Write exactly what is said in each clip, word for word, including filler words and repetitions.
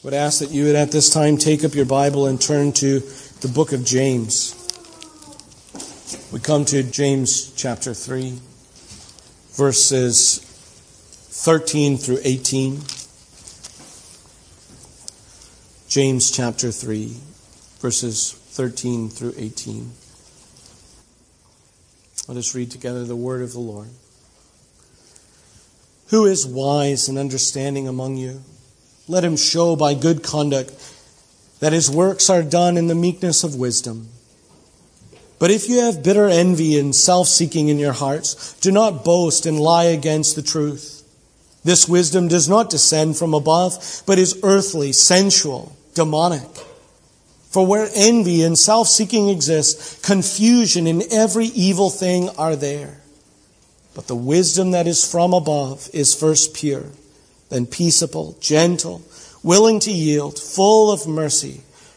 would ask that you would at this time take up your Bible and turn to the book of James. We come to James chapter three, verses thirteen through eighteen. James chapter three, verses thirteen through eighteen. Let us read together the word of the Lord. Who is wise and understanding among you? Let him show by good conduct that his works are done in the meekness of wisdom. But if you have bitter envy and self-seeking in your hearts, do not boast and lie against the truth. This wisdom does not descend from above, but is earthly, sensual, demonic. For where envy and self-seeking exist, confusion and every evil thing are there. But the wisdom that is from above is first pure, then peaceable, gentle, willing to yield, full of mercy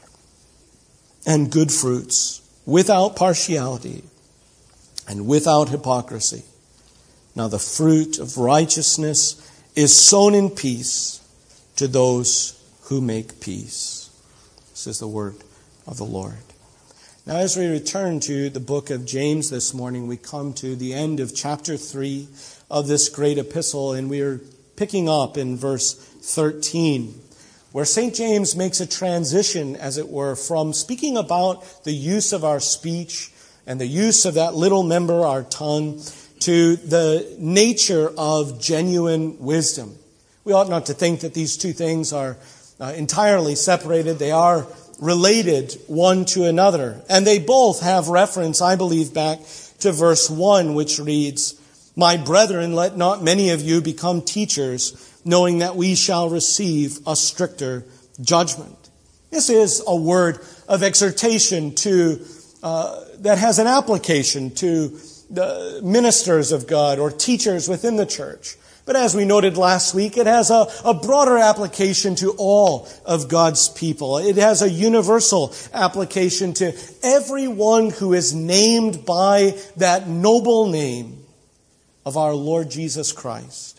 and good fruits, without partiality and without hypocrisy. Now the fruit of righteousness is sown in peace to those who make peace. This is the word of the Lord. Now as we return to the book of James this morning, we come to the end of chapter three of this great epistle, and we are picking up in verse thirteen, where Saint James makes a transition, as it were, from speaking about the use of our speech and the use of that little member, our tongue, to the nature of genuine wisdom. We ought not to think that these two things are uh, entirely separated. They are related one to another. And they both have reference, I believe, back to verse one, which reads, "My brethren, let not many of you become teachers, knowing that we shall receive a stricter judgment." This is a word of exhortation to uh, that has an application to the ministers of God or teachers within the church. But as we noted last week, it has a, a broader application to all of God's people. It has a universal application to everyone who is named by that noble name of our Lord Jesus Christ.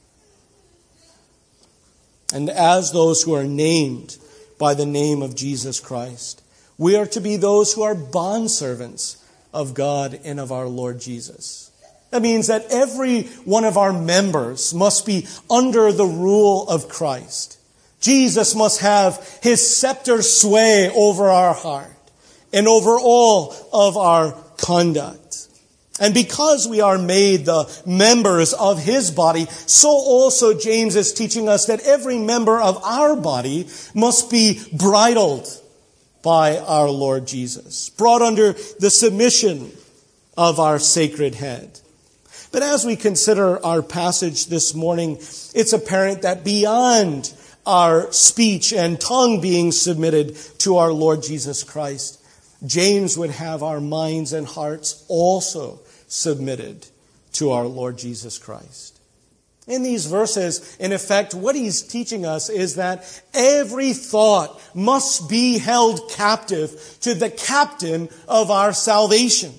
And as those who are named by the name of Jesus Christ, we are to be those who are bondservants of God and of our Lord Jesus. That means that every one of our members must be under the rule of Christ. Jesus must have his scepter sway over our heart and over all of our conduct. And because we are made the members of his body, so also James is teaching us that every member of our body must be bridled by our Lord Jesus, brought under the submission of our sacred head. But as we consider our passage this morning, it's apparent that beyond our speech and tongue being submitted to our Lord Jesus Christ, James would have our minds and hearts also submitted to our Lord Jesus Christ. In these verses, in effect, what he's teaching us is that every thought must be held captive to the captain of our salvation.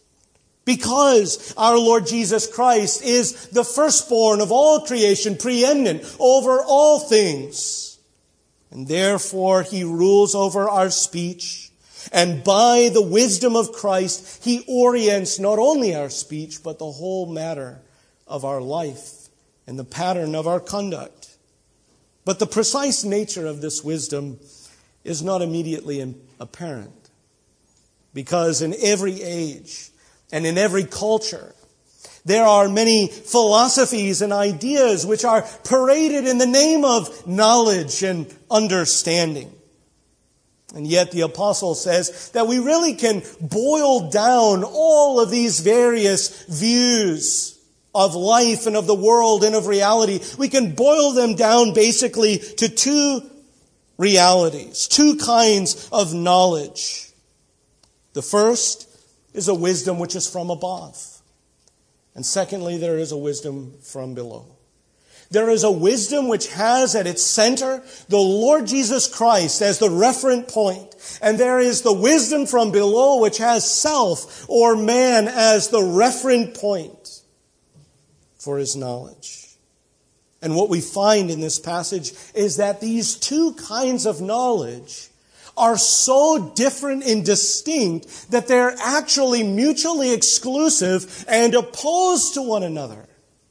Because our Lord Jesus Christ is the firstborn of all creation, preeminent over all things. And therefore he rules over our speech. And by the wisdom of Christ, he orients not only our speech, but the whole matter of our life and the pattern of our conduct. But the precise nature of this wisdom is not immediately apparent. Because in every age and in every culture, there are many philosophies and ideas which are paraded in the name of knowledge and understanding. And yet the apostle says that we really can boil down all of these various views of life and of the world and of reality. We can boil them down basically to two realities, two kinds of knowledge. The first is a wisdom which is from above. And secondly, there is a wisdom from below. There is a wisdom which has at its center the Lord Jesus Christ as the referent point. And there is the wisdom from below which has self or man as the referent point for his knowledge. And what we find in this passage is that these two kinds of knowledge are so different and distinct that they're actually mutually exclusive and opposed to one another.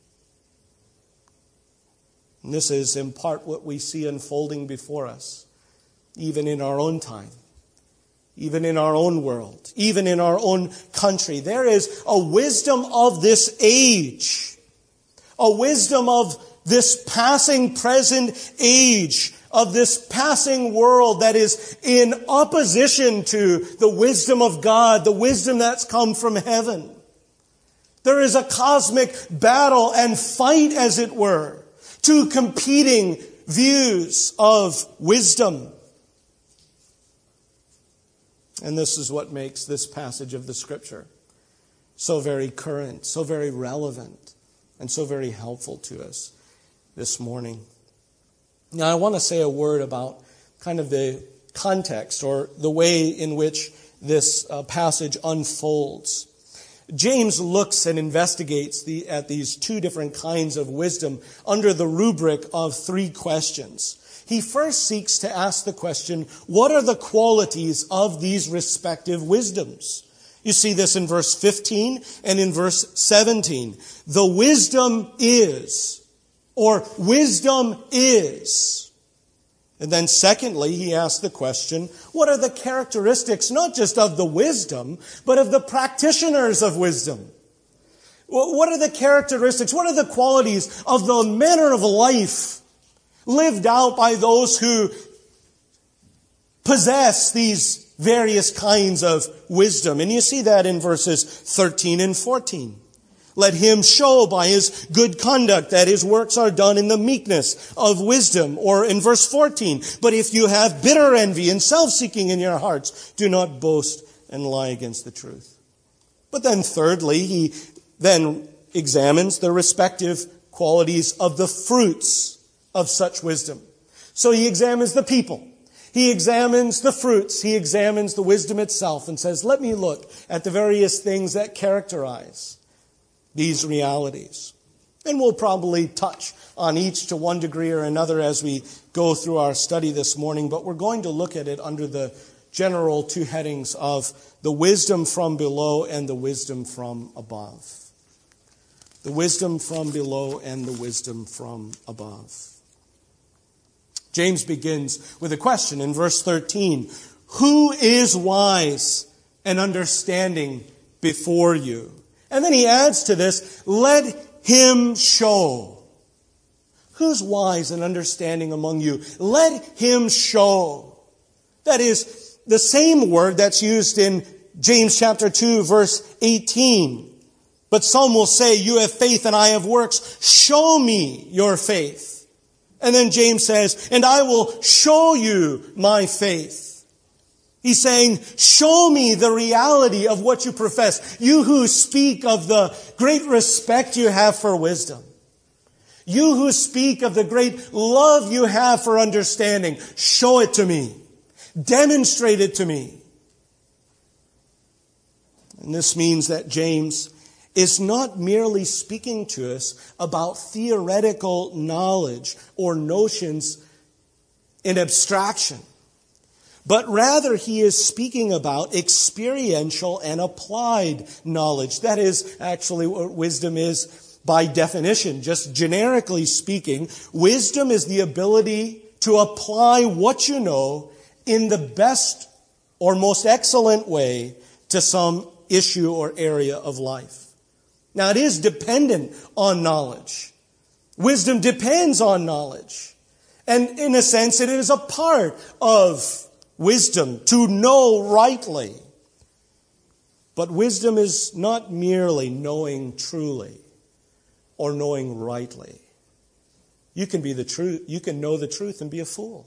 And this is in part what we see unfolding before us, even in our own time, even in our own world, even in our own country. There is a wisdom of this age, a wisdom of this passing present age, of this passing world that is in opposition to the wisdom of God, the wisdom that's come from heaven. There is a cosmic battle and fight, as it were, two competing views of wisdom. And this is what makes this passage of the Scripture so very current, so very relevant, and so very helpful to us this morning. Now, I want to say a word about kind of the context or the way in which this uh, passage unfolds. James looks and investigates the, at these two different kinds of wisdom under the rubric of three questions. He first seeks to ask the question, what are the qualities of these respective wisdoms? You see this in verse fifteen and in verse seventeen. The wisdom is, or wisdom is. And then secondly, he asks the question, what are the characteristics not just of the wisdom, but of the practitioners of wisdom? What are the characteristics, what are the qualities of the manner of life lived out by those who possess these various kinds of wisdom? And you see that in verses thirteen and fourteen. Let him show by his good conduct that his works are done in the meekness of wisdom. Or in verse fourteen, but if you have bitter envy and self-seeking in your hearts, do not boast and lie against the truth. But then thirdly, he then examines the respective qualities of the fruits of such wisdom. So he examines the people. He examines the fruits. He examines the wisdom itself and says, let me look at the various things that characterize these realities. And we'll probably touch on each to one degree or another as we go through our study this morning, but we're going to look at it under the general two headings of the wisdom from below and the wisdom from above. The wisdom from below and the wisdom from above. James begins with a question in verse thirteen. Who is wise and understanding before you? And then he adds to this, let him show. Who's wise and understanding among you? Let him show. That is the same word that's used in James chapter two, verse eighteen. But some will say, you have faith and I have works. Show me your faith. And then James says, and I will show you my faith. He's saying, show me the reality of what you profess. You who speak of the great respect you have for wisdom. You who speak of the great love you have for understanding. Show it to me. Demonstrate it to me. And this means that James is not merely speaking to us about theoretical knowledge or notions in abstraction, but rather he is speaking about experiential and applied knowledge. That is actually what wisdom is by definition. Just generically speaking, wisdom is the ability to apply what you know in the best or most excellent way to some issue or area of life. Now, it is dependent on knowledge. Wisdom depends on knowledge. And in a sense, it is a part of wisdom to know rightly. But wisdom is not merely knowing truly or knowing rightly. You can be the truth, you can know the truth and be a fool.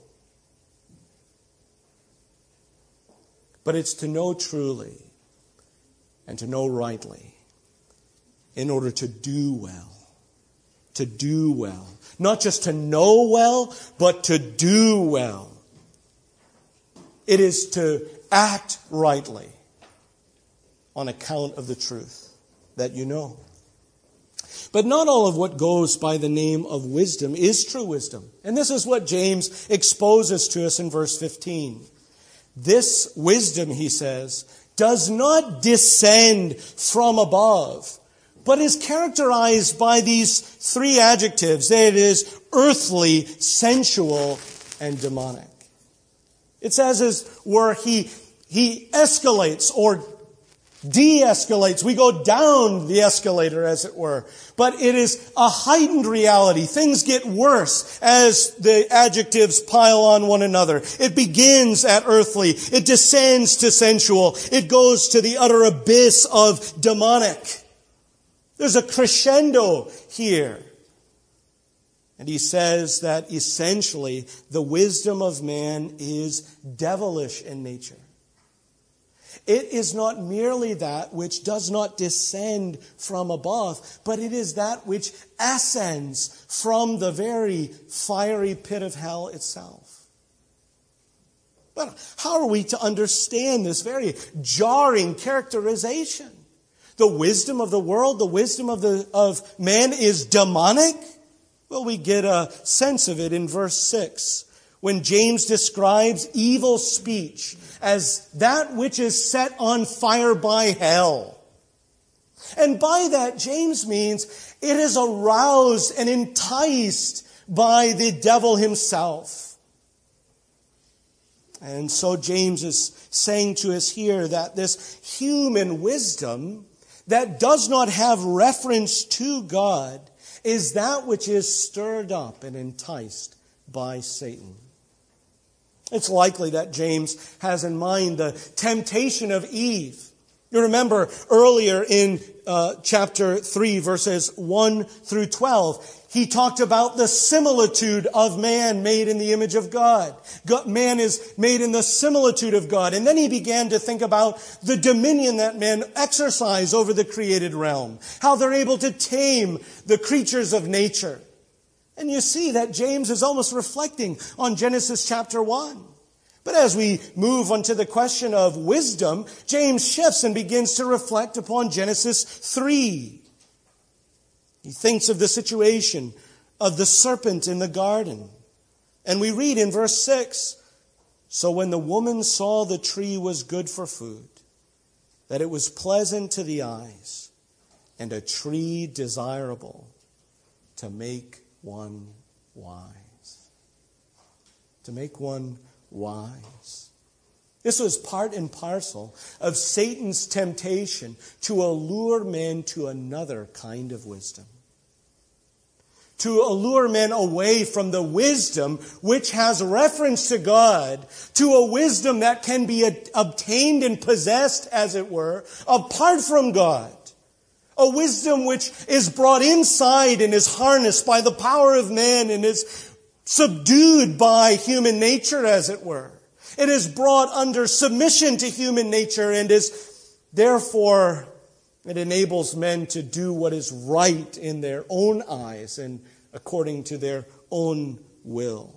But it's to know truly and to know rightly in order to do well. To do well. Not just to know well, but to do well. It is to act rightly on account of the truth that you know. But not all of what goes by the name of wisdom is true wisdom. And this is what James exposes to us in verse fifteen. This wisdom, he says, does not descend from above, but is characterized by these three adjectives. It is earthly, sensual, and demonic. It's as is where he, he escalates or de-escalates. We go down the escalator, as it were. But it is a heightened reality. Things get worse as the adjectives pile on one another. It begins at earthly. It descends to sensual. It goes to the utter abyss of demonic. There's a crescendo here. And he says that essentially the wisdom of man is devilish in nature. It is not merely that which does not descend from above, but it is that which ascends from the very fiery pit of hell itself. But how are we to understand this very jarring characterization? The wisdom of the world, the wisdom of the of man is demonic? Well, we get a sense of it in verse six. When James describes evil speech as that which is set on fire by hell. And by that, James means it is aroused and enticed by the devil himself. And so James is saying to us here that this human wisdom that does not have reference to God is that which is stirred up and enticed by Satan. It's likely that James has in mind the temptation of Eve. You remember earlier in uh, chapter three, verses one through twelve, he talked about the similitude of man made in the image of God. God. Man is made in the similitude of God. And then he began to think about the dominion that men exercise over the created realm, how they're able to tame the creatures of nature. And you see that James is almost reflecting on Genesis chapter one. But as we move on to the question of wisdom, James shifts and begins to reflect upon Genesis three. He thinks of the situation of the serpent in the garden. And we read in verse six, "So when the woman saw the tree was good for food, that it was pleasant to the eyes, and a tree desirable to make one wise." To make one wise. This was part and parcel of Satan's temptation to allure men to another kind of wisdom. To allure men away from the wisdom which has reference to God to a wisdom that can be obtained and possessed, as it were, apart from God. A wisdom which is brought inside and is harnessed by the power of man and is subdued by human nature, as it were. It is brought under submission to human nature and is, therefore, it enables men to do what is right in their own eyes and according to their own will.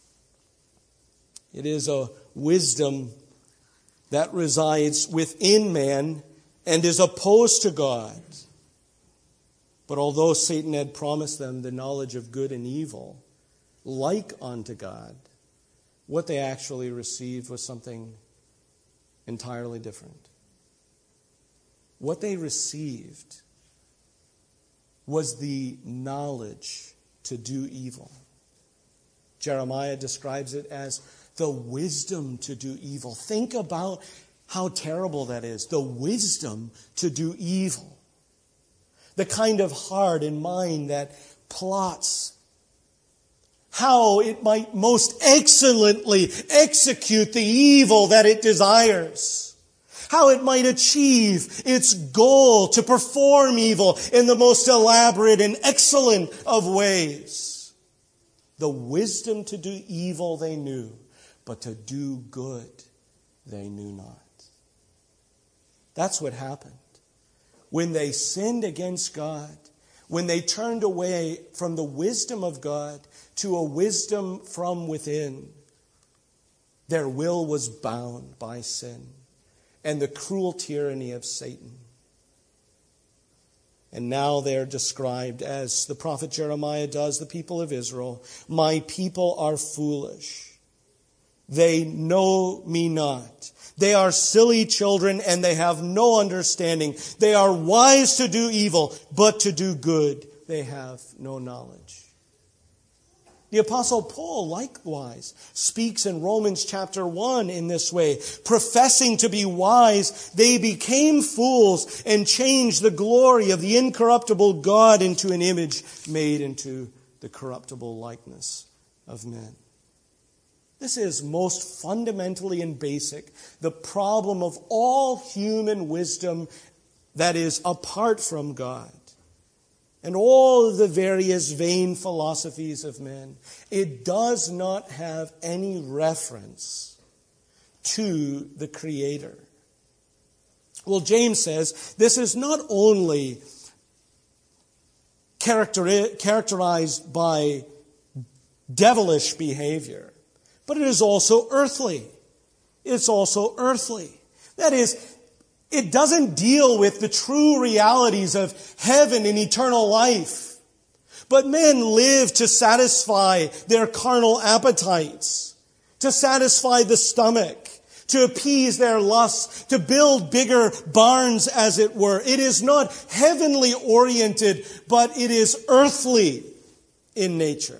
It is a wisdom that resides within man and is opposed to God. But although Satan had promised them the knowledge of good and evil, like unto God, what they actually received was something entirely different. What they received was the knowledge to do evil. Jeremiah describes it as the wisdom to do evil. Think about how terrible that is, the wisdom to do evil. The kind of heart and mind that plots how it might most excellently execute the evil that it desires. How it might achieve its goal to perform evil in the most elaborate and excellent of ways. The wisdom to do evil they knew, but to do good they knew not. That's what happened. When they sinned against God, when they turned away from the wisdom of God to a wisdom from within, their will was bound by sin and the cruel tyranny of Satan. And now they are described as the prophet Jeremiah does the people of Israel. My people are foolish. They know me not. They are silly children and they have no understanding. They are wise to do evil, but to do good they have no knowledge. The Apostle Paul likewise speaks in Romans chapter one in this way. Professing to be wise, they became fools and changed the glory of the incorruptible God into an image made into the corruptible likeness of men. This is most fundamentally and basic the problem of all human wisdom that is apart from God. And all of the various vain philosophies of men, it does not have any reference to the Creator. Well, James says this is not only character, characterized by devilish behavior, but it is also earthly. It's also earthly. That is, it doesn't deal with the true realities of heaven and eternal life. But men live to satisfy their carnal appetites, to satisfy the stomach, to appease their lusts, to build bigger barns, as it were. It is not heavenly oriented, but it is earthly in nature.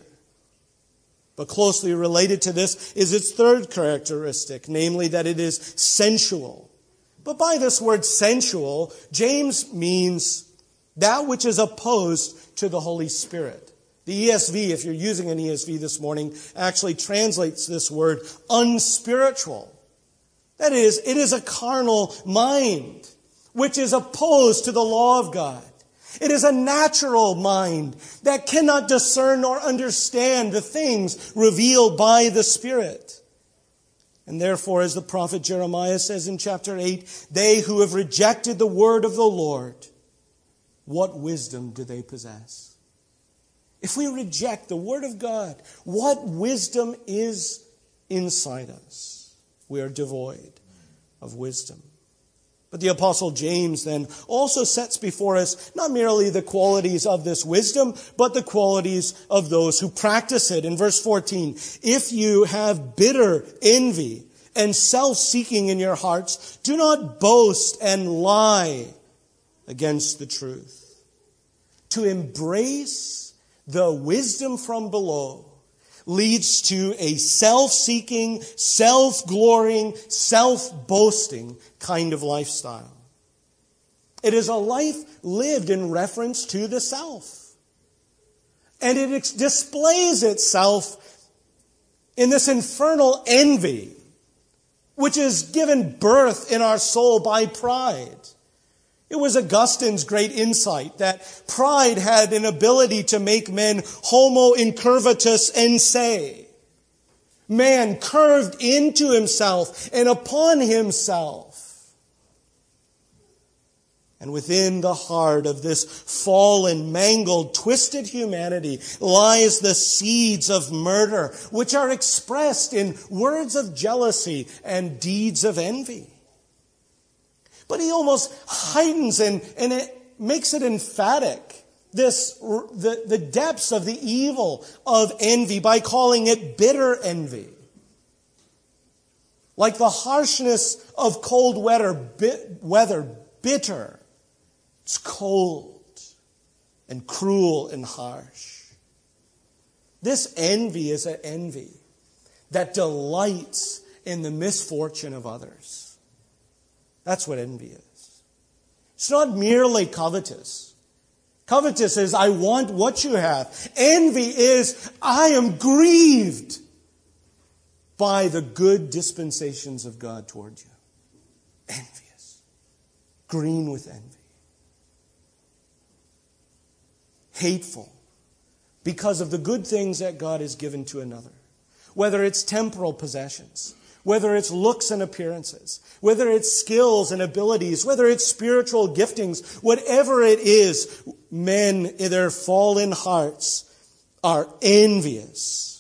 But closely related to this is its third characteristic, namely that it is sensual. But by this word sensual, James means that which is opposed to the Holy Spirit. The E S V, if you're using an E S V this morning, actually translates this word unspiritual. That is, it is a carnal mind, which is opposed to the law of God. It is a natural mind that cannot discern or understand the things revealed by the Spirit. And therefore, as the prophet Jeremiah says in chapter eight, they who have rejected the word of the Lord, what wisdom do they possess? If we reject the word of God, what wisdom is inside us? We are devoid of wisdom. But the Apostle James then also sets before us not merely the qualities of this wisdom, but the qualities of those who practice it. In verse fourteen, if you have bitter envy and self-seeking in your hearts, do not boast and lie against the truth. To embrace the wisdom from below leads to a self-seeking, self-glorying, self-boasting kind of lifestyle. It is a life lived in reference to the self. And it ex- displays itself in this infernal envy, which is given birth in our soul by pride. It was Augustine's great insight that pride had an ability to make men homo incurvatus en se. Man curved into himself and upon himself. And within the heart of this fallen, mangled, twisted humanity lies the seeds of murder, which are expressed in words of jealousy and deeds of envy. But he almost heightens and, and it makes it emphatic, this, the, the depths of the evil of envy, by calling it bitter envy. Like the harshness of cold weather, bit, weather, bitter. It's cold and cruel and harsh. This envy is an envy that delights in the misfortune of others. That's what envy is. It's not merely covetous. Covetous is, I want what you have. Envy is, I am grieved by the good dispensations of God toward you. Envious. Green with envy. Hateful because of the good things that God has given to another. Whether it's temporal possessions, whether it's looks and appearances, whether it's skills and abilities, whether it's spiritual giftings, whatever it is, men in their fallen hearts are envious.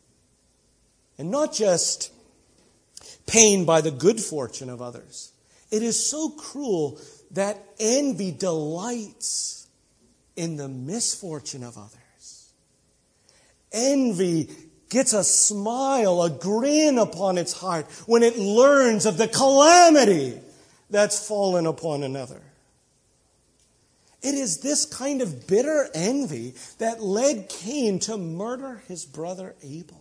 And not just pained by the good fortune of others. It is so cruel that envy delights in the misfortune of others. Envy gets a smile, a grin upon its heart when it learns of the calamity that's fallen upon another. It is this kind of bitter envy that led Cain to murder his brother Abel.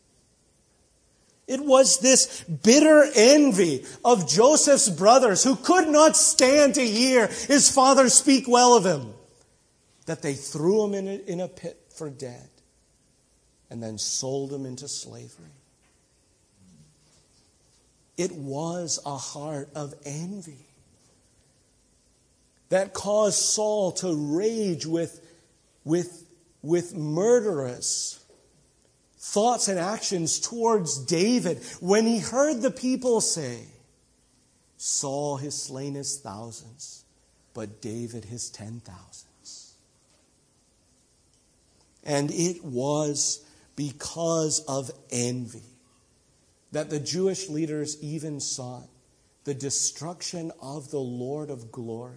It was this bitter envy of Joseph's brothers who could not stand to hear his father speak well of him that they threw him in a, in a pit for dead and then sold him into slavery. It was a heart of envy that caused Saul to rage with, with, with murderous thoughts and actions towards David when he heard the people say, Saul has slain his thousands, but David his ten thousands. And it was because of envy that the Jewish leaders even sought the destruction of the Lord of glory.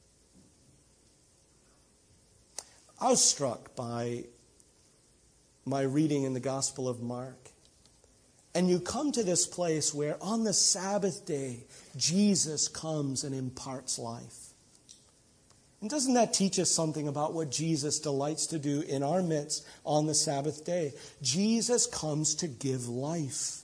I was struck by my reading in the Gospel of Mark. And you come to this place where on the Sabbath day, Jesus comes and imparts life. And doesn't that teach us something about what Jesus delights to do in our midst on the Sabbath day? Jesus comes to give life.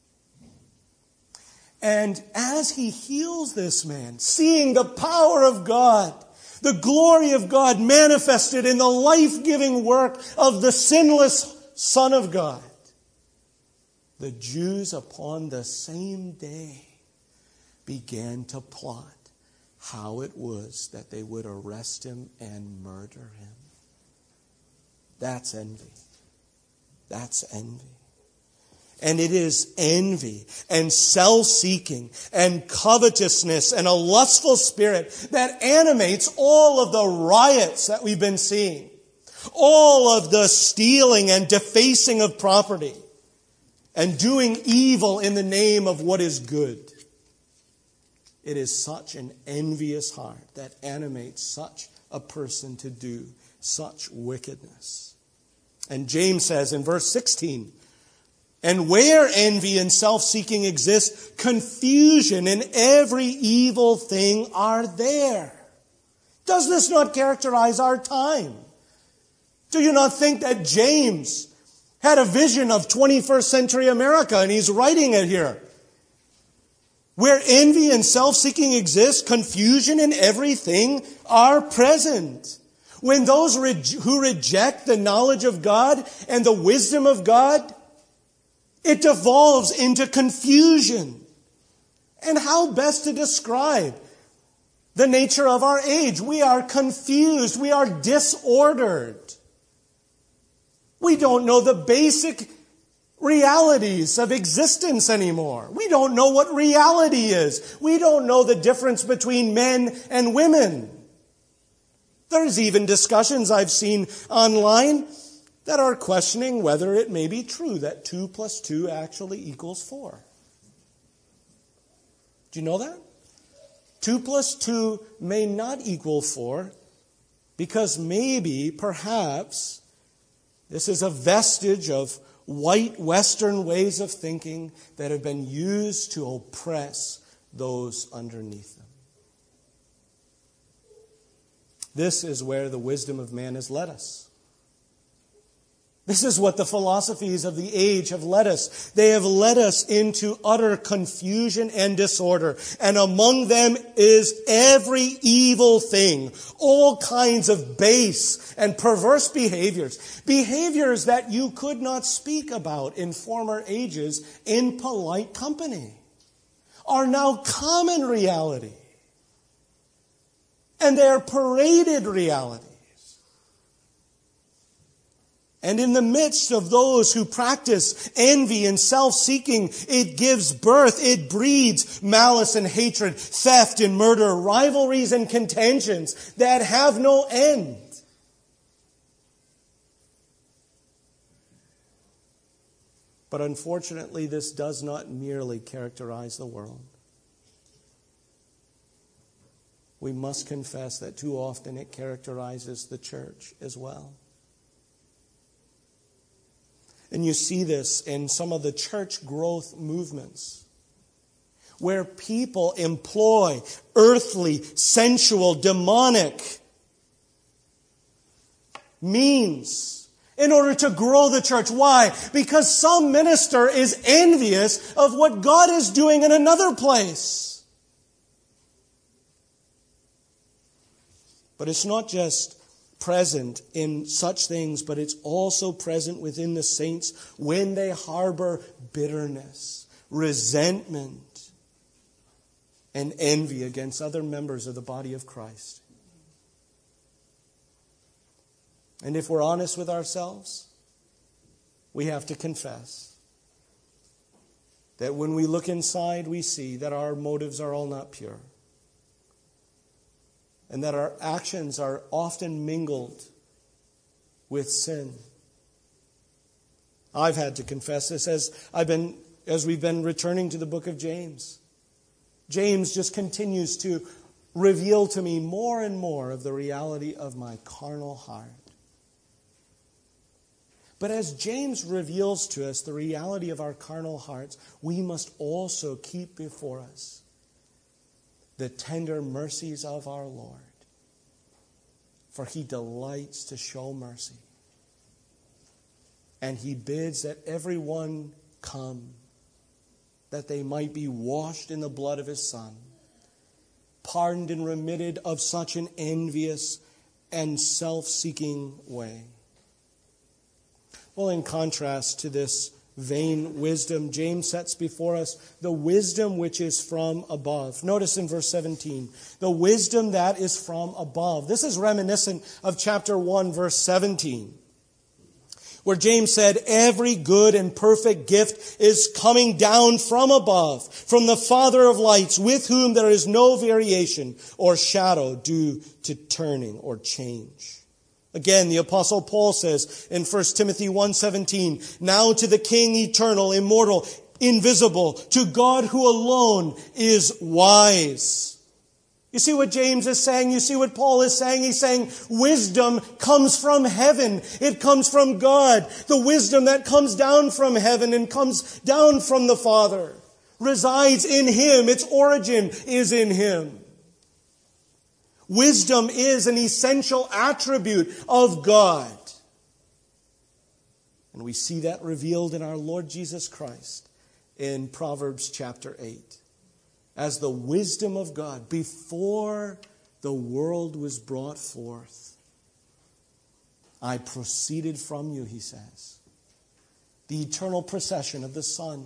And as he heals this man, seeing the power of God, the glory of God manifested in the life-giving work of the sinless Son of God, the Jews upon the same day began to plot how it was that they would arrest him and murder him. That's envy. That's envy. And it is envy and self-seeking and covetousness and a lustful spirit that animates all of the riots that we've been seeing. All of the stealing and defacing of property and doing evil in the name of what is good. It is such an envious heart that animates such a person to do such wickedness. And James says in verse sixteen, and where envy and self-seeking exist, confusion and every evil thing are there. Does this not characterize our time? Do you not think that James had a vision of twenty-first century America and he's writing it here? Where envy and self-seeking exist, confusion and everything are present. When those re- who reject the knowledge of God and the wisdom of God, it devolves into confusion. And how best to describe the nature of our age? We are confused. We are disordered. We don't know the basic realities of existence anymore. We don't know what reality is. We don't know the difference between men and women. There's even discussions I've seen online that are questioning whether it may be true that two plus two actually equals four. Do you know that? Two plus two may not equal four because maybe, perhaps, this is a vestige of white Western ways of thinking that have been used to oppress those underneath them. This is where the wisdom of man has led us. This is what the philosophies of the age have led us. They have led us into utter confusion and disorder. And among them is every evil thing, all kinds of base and perverse behaviors, behaviors that you could not speak about in former ages in polite company, are now common reality. And they are paraded reality. And in the midst of those who practice envy and self-seeking, it gives birth, it breeds malice and hatred, theft and murder, rivalries and contentions that have no end. But unfortunately, this does not merely characterize the world. we must confess that too often it characterizes the church as well. And you see this in some of the church growth movements, where people employ earthly, sensual, demonic means in order to grow the church. Why? Because some minister is envious of what God is doing in another place. But it's not just present in such things, but it's also present within the saints when they harbor bitterness, resentment, and envy against other members of the body of Christ. And if we're honest with ourselves, we have to confess that when we look inside, we see that our motives are all not pure, and that our actions are often mingled with sin. I've had to confess this as I've been, as we've been returning to the book of James. James just continues to reveal to me more and more of the reality of my carnal heart. But as James reveals to us the reality of our carnal hearts, we must also keep before us the tender mercies of our Lord. For He delights to show mercy. And He bids that everyone come, that they might be washed in the blood of His Son, pardoned and remitted of such an envious and self-seeking way. Well, in contrast to this vain wisdom, James sets before us the wisdom which is from above. Notice in verse seventeen, the wisdom that is from above. This is reminiscent of chapter one, verse seventeen, where James said, every good and perfect gift is coming down from above, from the Father of lights, with whom there is no variation or shadow due to turning or change. Again, the Apostle Paul says in First Timothy one seventeen, now to the King eternal, immortal, invisible, to God who alone is wise. You see what James is saying? You see what Paul is saying? He's saying wisdom comes from heaven. It comes from God. The wisdom that comes down from heaven and comes down from the Father resides in Him. Its origin is in Him. Wisdom is an essential attribute of God. And we see that revealed in our Lord Jesus Christ in Proverbs chapter eight. As the wisdom of God before the world was brought forth, I proceeded from you, He says. The eternal procession of the Son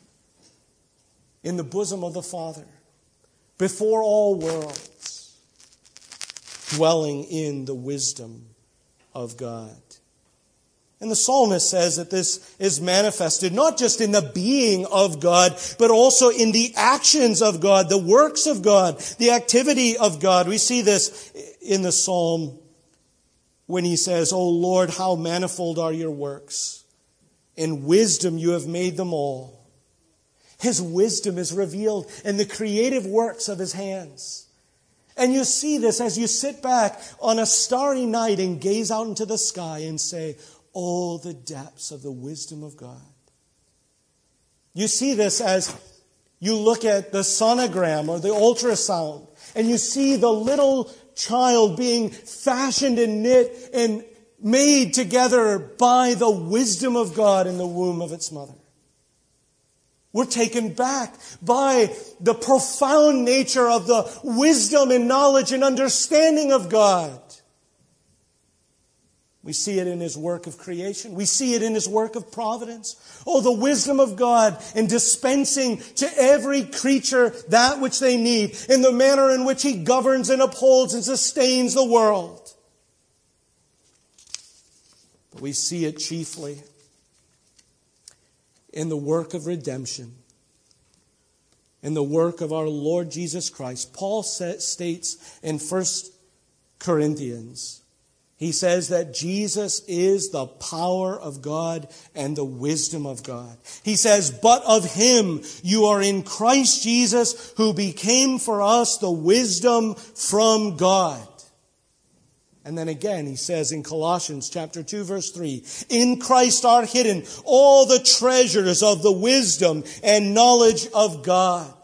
in the bosom of the Father before all worlds, dwelling in the wisdom of God. And the psalmist says that this is manifested not just in the being of God, but also in the actions of God, the works of God, the activity of God. We see this in the psalm when he says, O Lord, how manifold are your works. In wisdom you have made them all. His wisdom is revealed in the creative works of His hands. And you see this as you sit back on a starry night and gaze out into the sky and say, oh, the depths of the wisdom of God. You see this as you look at the sonogram or the ultrasound and you see the little child being fashioned and knit and made together by the wisdom of God in the womb of its mother. We're taken back by the profound nature of the wisdom and knowledge and understanding of God. We see it in His work of creation. We see it in His work of providence. Oh, the wisdom of God in dispensing to every creature that which they need in the manner in which He governs and upholds and sustains the world. But we see it chiefly in the work of redemption, in the work of our Lord Jesus Christ. Paul states in First Corinthians, He says that Jesus is the power of God and the wisdom of God. He says, but of him you are in Christ Jesus, who became for us the wisdom from God. And then again, he says in Colossians chapter two, verse three, in Christ are hidden all the treasures of the wisdom and knowledge of God.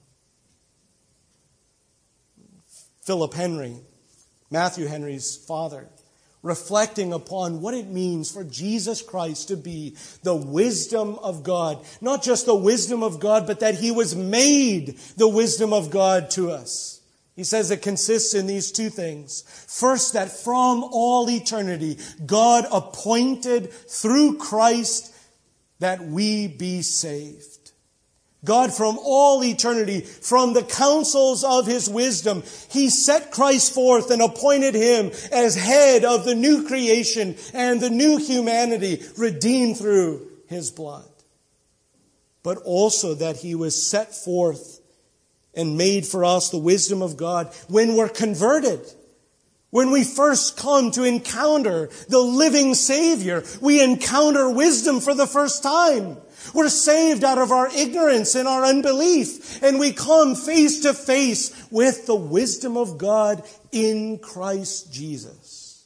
Philip Henry, Matthew Henry's father, reflecting upon what it means for Jesus Christ to be the wisdom of God. Not just the wisdom of God, but that he was made the wisdom of God to us. He says it consists in these two things. First, that from all eternity, God appointed through Christ that we be saved. God from all eternity, from the counsels of his wisdom, he set Christ forth and appointed him as head of the new creation and the new humanity redeemed through his blood. But also that he was set forth and made for us the wisdom of God when we're converted. When we first come to encounter the living Savior, we encounter wisdom for the first time. We're saved out of our ignorance and our unbelief, and we come face to face with the wisdom of God in Christ Jesus.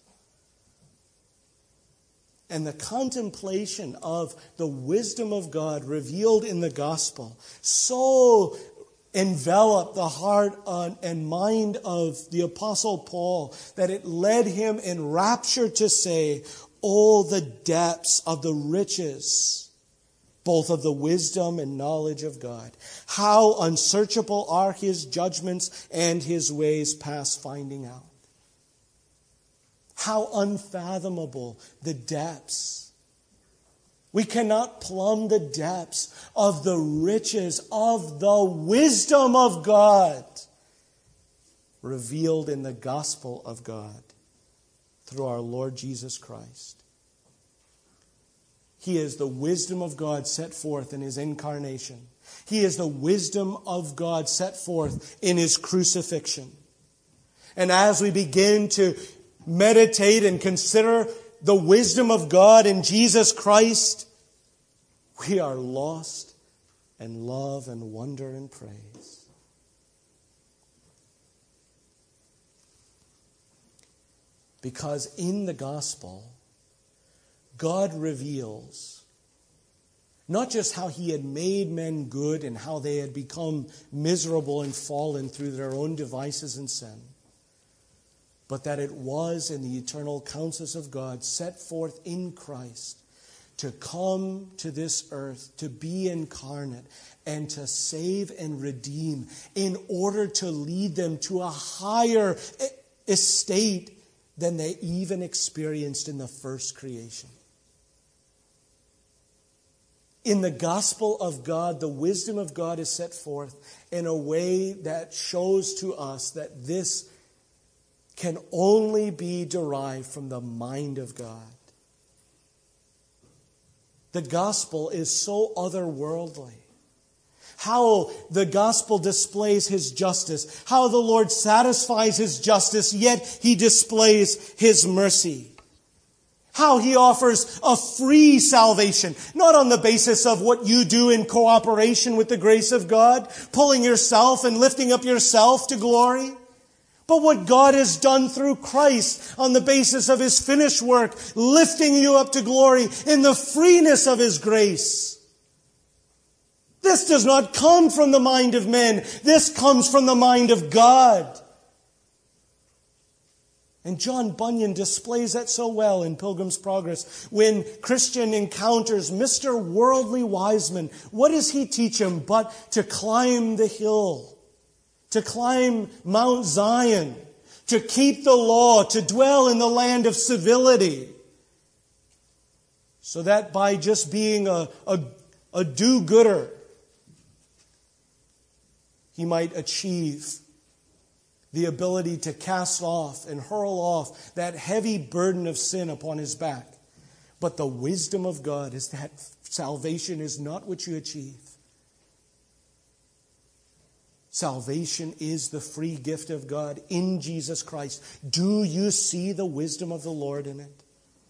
And the contemplation of the wisdom of God revealed in the gospel so enveloped the heart and mind of the Apostle Paul that it led him in rapture to say, "Oh, the depths of the riches, both of the wisdom and knowledge of God. How unsearchable are his judgments and his ways past finding out." How unfathomable the depths. We cannot plumb the depths of the riches of the wisdom of God revealed in the gospel of God through our Lord Jesus Christ. He is the wisdom of God set forth in his incarnation. He is the wisdom of God set forth in his crucifixion. And as we begin to meditate and consider the wisdom of God in Jesus Christ, we are lost in love and wonder and praise. Because in the gospel, God reveals not just how he had made men good and how they had become miserable and fallen through their own devices and sin, but that it was in the eternal counsels of God set forth in Christ to come to this earth, to be incarnate, and to save and redeem in order to lead them to a higher estate than they even experienced in the first creation. In the gospel of God, the wisdom of God is set forth in a way that shows to us that this can only be derived from the mind of God. The gospel is so otherworldly. How the gospel displays his justice. How the Lord satisfies his justice, yet he displays his mercy. How he offers a free salvation, not on the basis of what you do in cooperation with the grace of God, pulling yourself and lifting up yourself to glory, but what God has done through Christ on the basis of his finished work, lifting you up to glory in the freeness of his grace. This does not come from the mind of men. This comes from the mind of God. And John Bunyan displays that so well in Pilgrim's Progress. When Christian encounters Mister Worldly Wiseman, what does he teach him but to climb the hill, to climb Mount Zion, to keep the law, to dwell in the land of civility, so that by just being a, a, a do-gooder, he might achieve the ability to cast off and hurl off that heavy burden of sin upon his back. But the wisdom of God is that salvation is not what you achieve. Salvation is the free gift of God in Jesus Christ. Do you see the wisdom of the Lord in it?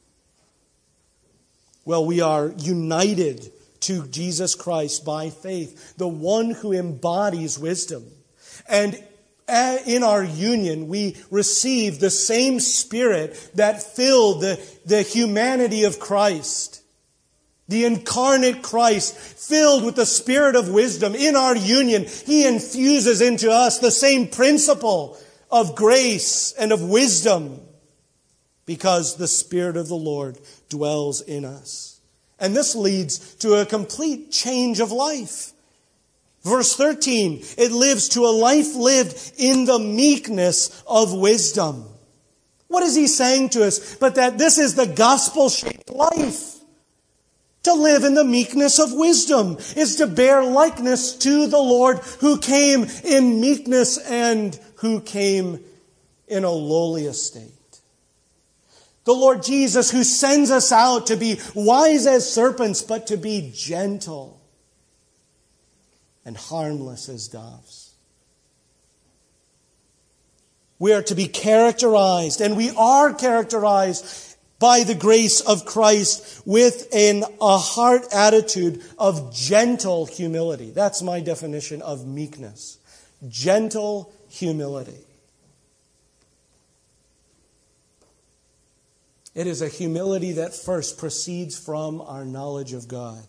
Well, we are united to Jesus Christ by faith, the one who embodies wisdom. And in our union, we receive the same Spirit that filled the, the humanity of Christ. The incarnate Christ, filled with the Spirit of wisdom. In our union, He infuses into us the same principle of grace and of wisdom, because the Spirit of the Lord dwells in us. And this leads to a complete change of life. Verse thirteen, it lives to a life lived in the meekness of wisdom. What is he saying to us? But that this is the gospel-shaped life. To live in the meekness of wisdom is to bear likeness to the Lord, who came in meekness and who came in a lowly estate. The Lord Jesus, who sends us out to be wise as serpents, but to be gentle and harmless as doves. We are to be characterized, and we are characterized by the grace of Christ with an, a heart attitude of gentle humility. That's my definition of meekness. Gentle humility. It is a humility that first proceeds from our knowledge of God.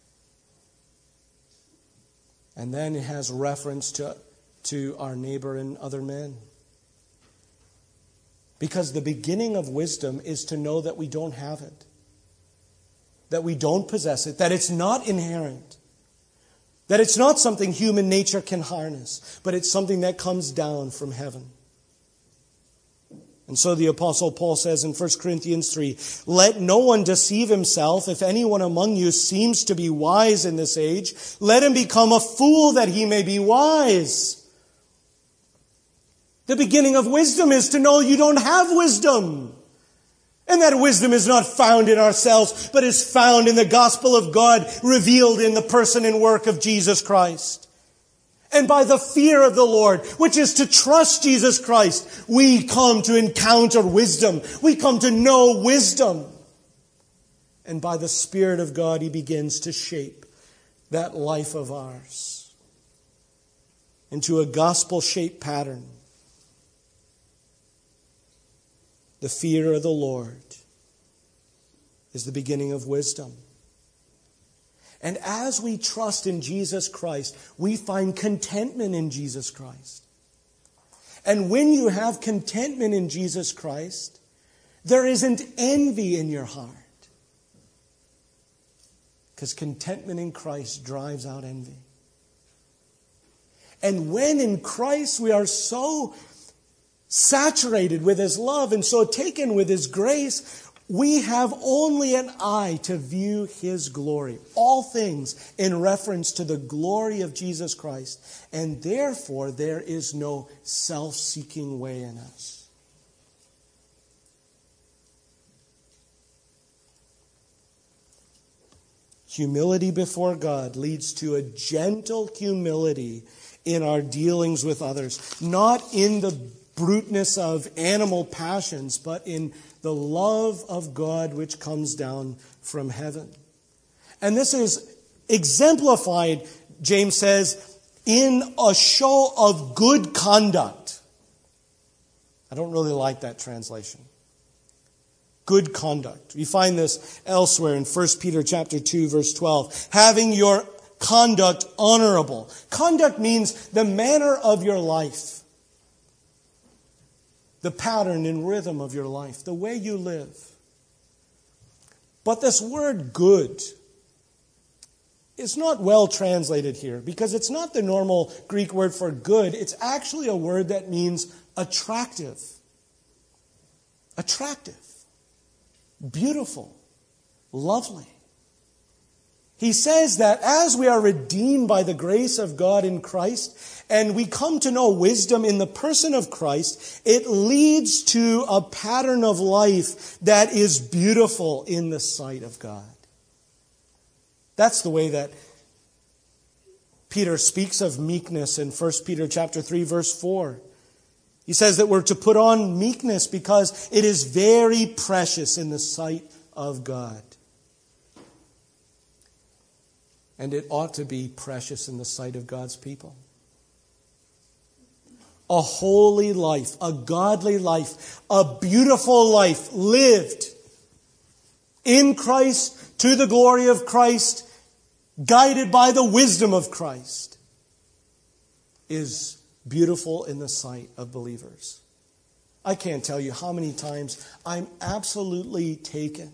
And then it has reference to, to our neighbor and other men. Because the beginning of wisdom is to know that we don't have it. That we don't possess it. That it's not inherent. That it's not something human nature can harness. But it's something that comes down from heaven. And so the Apostle Paul says in First Corinthians three, let no one deceive himself. If anyone among you seems to be wise in this age, let him become a fool that he may be wise. The beginning of wisdom is to know you don't have wisdom. And that wisdom is not found in ourselves, but is found in the gospel of God, revealed in the person and work of Jesus Christ. And by the fear of the Lord, which is to trust Jesus Christ, we come to encounter wisdom. We come to know wisdom. And by the Spirit of God, He begins to shape that life of ours into a gospel-shaped pattern. The fear of the Lord is the beginning of wisdom. And as we trust in Jesus Christ, we find contentment in Jesus Christ. And when you have contentment in Jesus Christ, there isn't envy in your heart. Because contentment in Christ drives out envy. And when in Christ we are so saturated with His love and so taken with His grace, we have only an eye to view His glory. All things in reference to the glory of Jesus Christ. And therefore, there is no self-seeking way in us. Humility before God leads to a gentle humility in our dealings with others. Not in the bruteness of animal passions, but in the love of God which comes down from heaven. And this is exemplified, James says, in a show of good conduct. I don't really like that translation. Good conduct. We find this elsewhere in First Peter chapter two, verse twelve. Having your conduct honorable. Conduct means the manner of your life. The pattern and rhythm of your life, the way you live. But this word good is not well translated here because it's not the normal Greek word for good. It's actually a word that means attractive. Attractive. Beautiful. Lovely. He says that as we are redeemed by the grace of God in Christ, and we come to know wisdom in the person of Christ, it leads to a pattern of life that is beautiful in the sight of God. That's the way that Peter speaks of meekness in First Peter chapter three, verse four. He says that we're to put on meekness because it is very precious in the sight of God. And it ought to be precious in the sight of God's people. A holy life, a godly life, a beautiful life lived in Christ, to the glory of Christ, guided by the wisdom of Christ, is beautiful in the sight of believers. I can't tell you how many times I'm absolutely taken,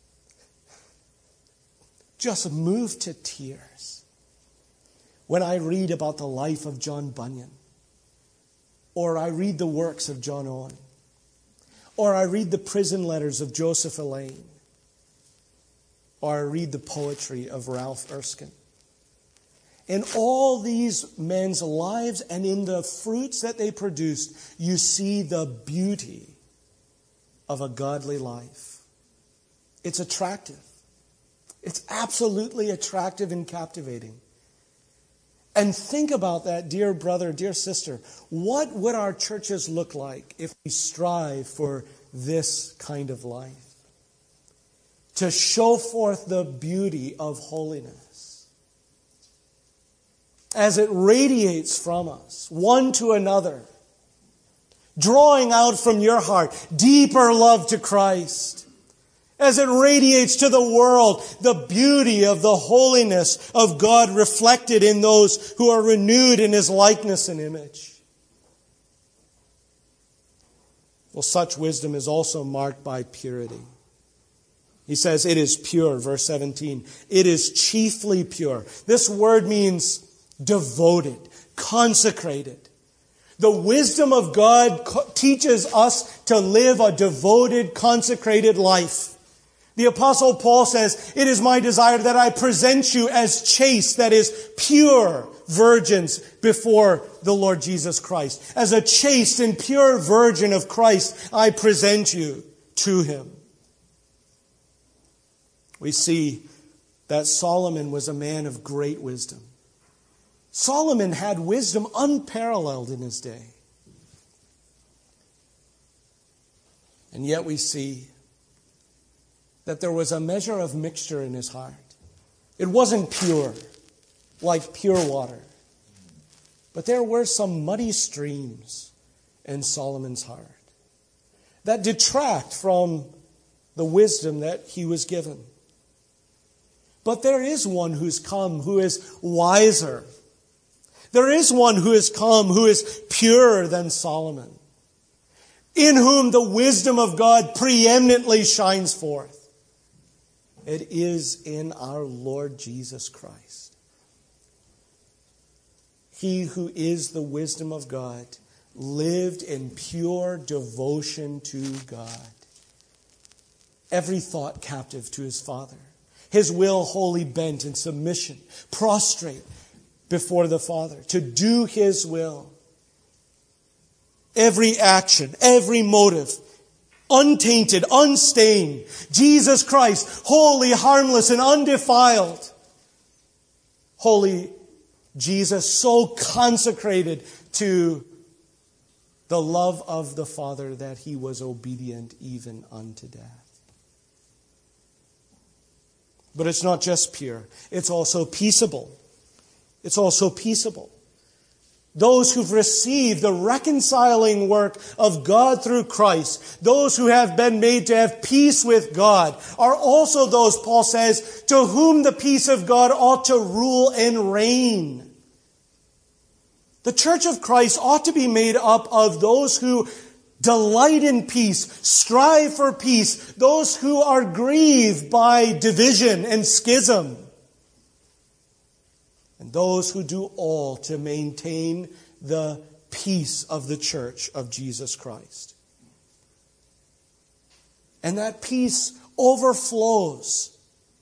just moved to tears, when I read about the life of John Bunyan, or I read the works of John Owen, or I read the prison letters of Joseph Elaine, or I read the poetry of Ralph Erskine. In all these men's lives and in the fruits that they produced, you see the beauty of a godly life. It's attractive. It's absolutely attractive and captivating. And think about that, dear brother, dear sister. What would our churches look like if we strive for this kind of life? To show forth the beauty of holiness as it radiates from us, one to another, drawing out from your heart deeper love to Christ, as it radiates to the world the beauty of the holiness of God reflected in those who are renewed in His likeness and image. Well, such wisdom is also marked by purity. He says it is pure, verse seventeen. It is chiefly pure. This word means devoted, consecrated. The wisdom of God teaches us to live a devoted, consecrated life. The Apostle Paul says, it is my desire that I present you as chaste, that is, pure virgins before the Lord Jesus Christ. As a chaste and pure virgin of Christ, I present you to Him. We see that Solomon was a man of great wisdom. Solomon had wisdom unparalleled in his day. And yet we see that there was a measure of mixture in his heart. It wasn't pure, like pure water. But there were some muddy streams in Solomon's heart that detract from the wisdom that he was given. But there is one who's come who is wiser. There is one who has come who is purer than Solomon, in whom the wisdom of God preeminently shines forth. It is in our Lord Jesus Christ. He who is the wisdom of God lived in pure devotion to God. Every thought captive to his Father. His will wholly bent in submission, prostrate before the Father, to do His will. Every action, every motive, untainted, unstained. Jesus Christ, holy, harmless, and undefiled. Holy Jesus, so consecrated to the love of the Father that He was obedient even unto death. But it's not just pure. It's also peaceable. It's also peaceable. Those who've received the reconciling work of God through Christ, those who have been made to have peace with God, are also those, Paul says, to whom the peace of God ought to rule and reign. The church of Christ ought to be made up of those who delight in peace, strive for peace, those who are grieved by division and schism, and those who do all to maintain the peace of the church of Jesus Christ. And that peace overflows,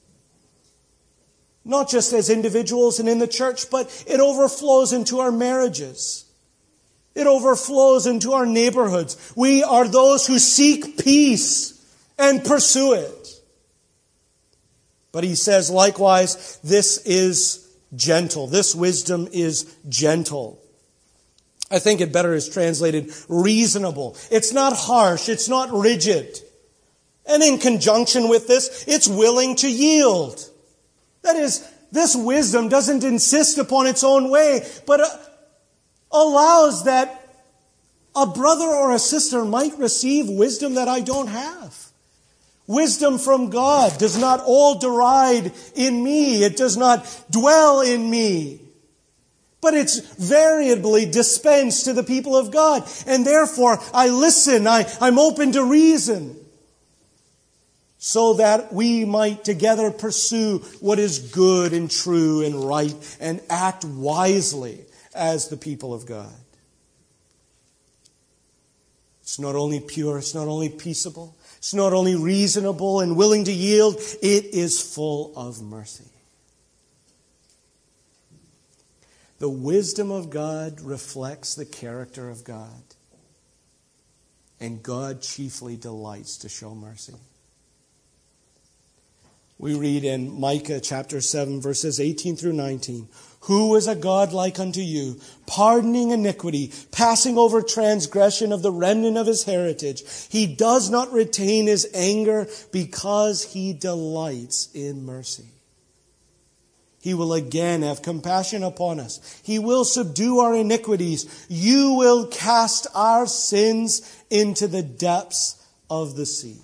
not just as individuals and in the church, but it overflows into our marriages. It overflows into our neighborhoods. We are those who seek peace and pursue it. But he says, likewise, this is gentle. This wisdom is gentle. I think it better is translated reasonable. It's not harsh. It's not rigid. And in conjunction with this, it's willing to yield. That is, this wisdom doesn't insist upon its own way, but allows that a brother or a sister might receive wisdom that I don't have. Wisdom from God does not all deride in me. It does not dwell in me. But it's variably dispensed to the people of God. And therefore, I listen. I, I'm open to reason. So that we might together pursue what is good and true and right and act wisely as the people of God. It's not only pure, it's not only peaceable, it's not only reasonable and willing to yield, it is full of mercy. The wisdom of God reflects the character of God. And God chiefly delights to show mercy. We read in Micah chapter seven, verses eighteen through nineteen, "Who is a God like unto you, pardoning iniquity, passing over transgression of the remnant of his heritage? He does not retain his anger because he delights in mercy. He will again have compassion upon us. He will subdue our iniquities. You will cast our sins into the depths of the sea."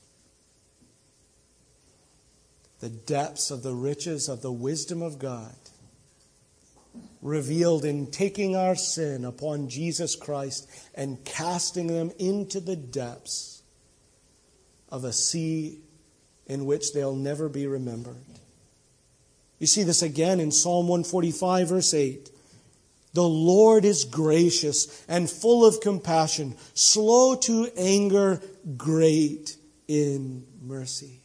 The depths of the riches of the wisdom of God revealed in taking our sin upon Jesus Christ and casting them into the depths of a sea in which they'll never be remembered. You see this again in Psalm one forty-five, verse eight. "The Lord is gracious and full of compassion, slow to anger, great in mercy."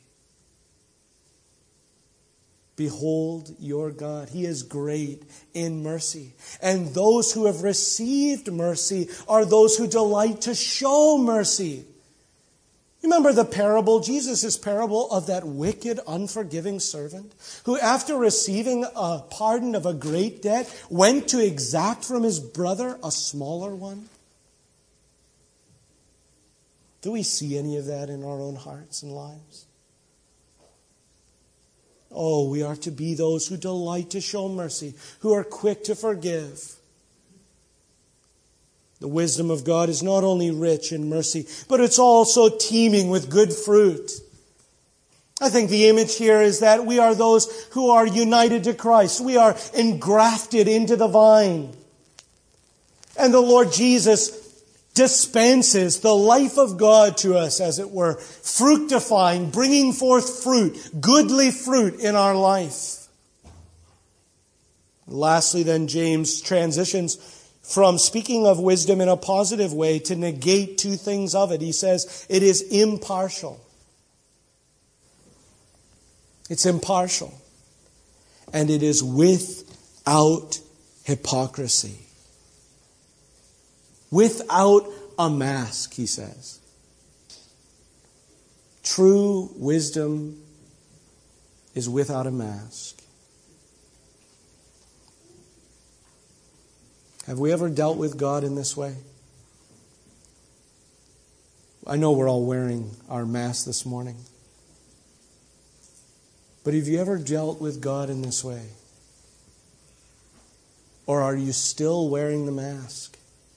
Behold your God. He is great in mercy. And those who have received mercy are those who delight to show mercy. Remember the parable, Jesus' parable of that wicked, unforgiving servant who, after receiving a pardon of a great debt, went to exact from his brother a smaller one? Do we see any of that in our own hearts and lives? Oh, we are to be those who delight to show mercy, who are quick to forgive. The wisdom of God is not only rich in mercy, but it's also teeming with good fruit. I think the image here is that we are those who are united to Christ. We are engrafted into the vine. And the Lord Jesus dispenses the life of God to us, as it were, fructifying, bringing forth fruit, goodly fruit in our life. Lastly, then, James transitions from speaking of wisdom in a positive way to negate two things of it. He says it is impartial. It's impartial. And it is without hypocrisy. Without a mask, he says. True wisdom is without a mask. Have we ever dealt with God in this way? I know we're all wearing our masks this morning. But have you ever dealt with God in this way? Or are you still wearing the mask?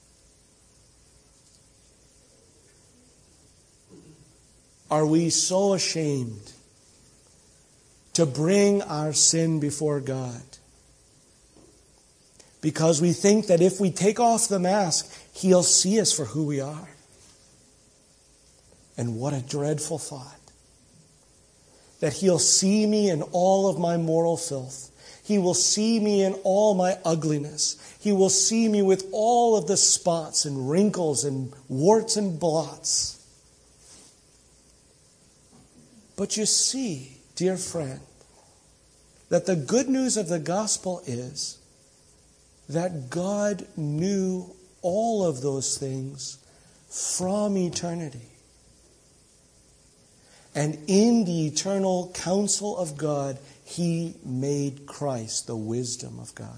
Are we so ashamed to bring our sin before God because we think that if we take off the mask, He'll see us for who we are? And what a dreadful thought. That He'll see me in all of my moral filth. He will see me in all my ugliness. He will see me with all of the spots and wrinkles and warts and blots. But you see, dear friend, that the good news of the gospel is that God knew all of those things from eternity. And in the eternal counsel of God, He made Christ the wisdom of God.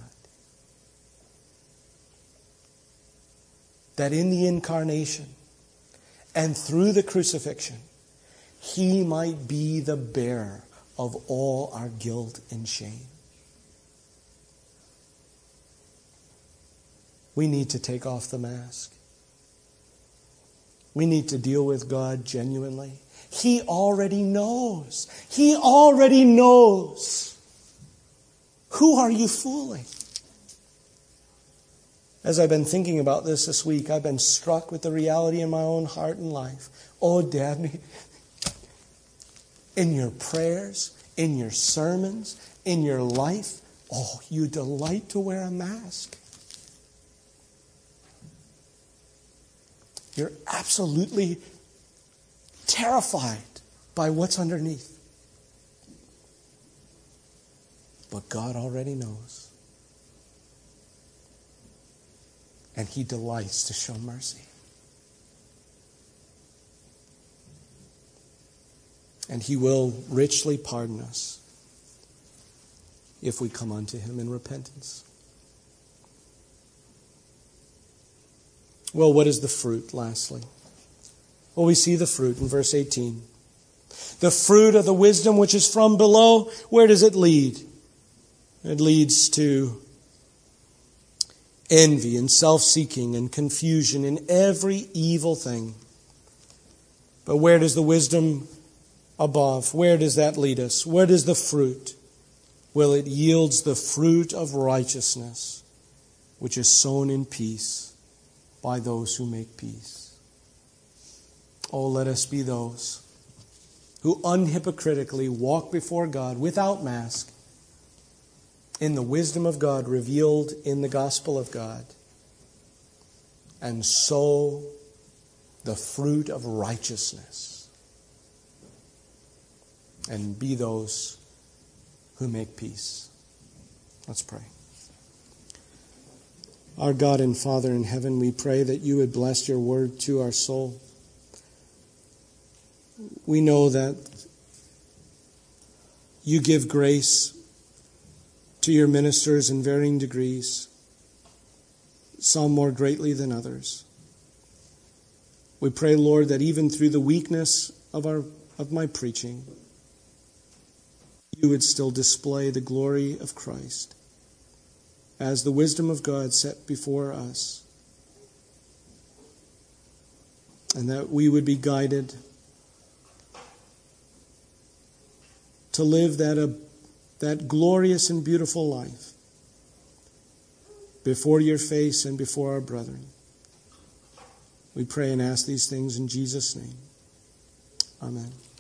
That in the incarnation and through the crucifixion, He might be the bearer of all our guilt and shame. We need to take off the mask. We need to deal with God genuinely. He already knows. He already knows. Who are you fooling? As I've been thinking about this this week, I've been struck with the reality in my own heart and life. Oh, Dabney, in your prayers, in your sermons, in your life, oh, you delight to wear a mask. You're absolutely terrified by what's underneath. But God already knows. And He delights to show mercy. And He will richly pardon us if we come unto Him in repentance. Well, what is the fruit, lastly? Well, we see the fruit in verse eighteen. The fruit of the wisdom which is from below, where does it lead? It leads to envy and self-seeking and confusion in every evil thing. But where does the wisdom above, where does that lead us? Where does the fruit? Well, it yields the fruit of righteousness, which is sown in peace by those who make peace. Oh, let us be those who unhypocritically walk before God without mask in the wisdom of God revealed in the gospel of God, and sow the fruit of righteousness, and be those who make peace. Let's pray. Our God and Father in heaven, we pray that you would bless your word to our soul. We know that you give grace to your ministers in varying degrees, some more greatly than others. We pray, Lord, that even through the weakness of our of my preaching, you would still display the glory of Christ as the wisdom of God set before us, and that we would be guided to live that, uh, that glorious and beautiful life before your face and before our brethren. We pray and ask these things in Jesus' name. Amen.